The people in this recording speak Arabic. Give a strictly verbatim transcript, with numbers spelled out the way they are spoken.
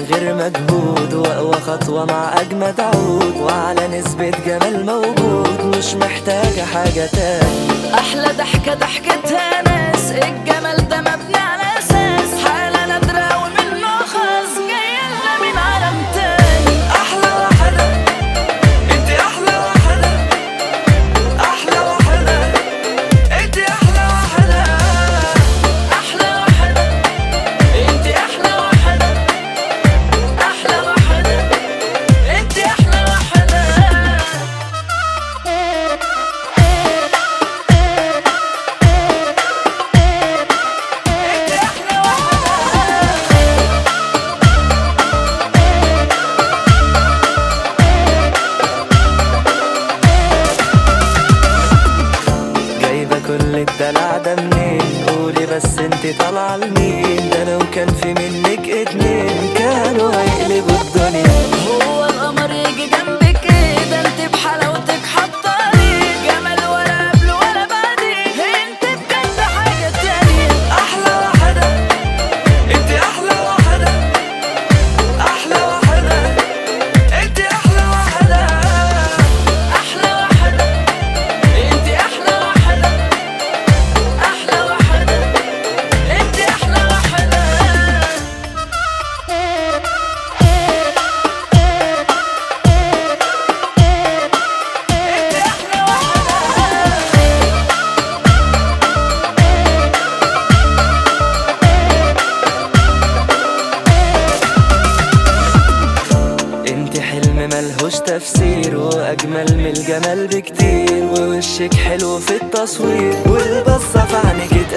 من غير مجهود، واقوى خطوة مع اجمد عود، وعلى نسبة جمال موجود، مش محتاجة حاجة تاني. احلى ضحكة ضحكتها ناس، الجمال ده مبني على اساس، حالة نادرة ومن نوع خاص، جاية لنا من عالم تاني. احلى واحدة انت، احلى واحدة، احلى واحدة انت، احلى واحدة، احلى واحدة انت، احلى واحدة، احلى واحدة انت، احلى واحدة. كل الدلع ده منين؟ قولي بس انت طالعة لمين؟ ده لو كان في منك اتنين كانوا هيقلبوا الدنيا. هو القمر يجي جنبك كده؟ انت بحلاوتك حطالي جمال، ولا قبل ولا بعدين، انت بجد حاجة تانية. احلى واحدة انت، احلى واحدة، احلى واحدة انت، احلى واحدة، احلى واحدة انت، احلى واحدة، احلى واحدة انت، احلى واحدة. انت حلم ملهوش تفسير، واجمل من الجمال بكتير، ووشك حلو في التصوير، والبصة في عينك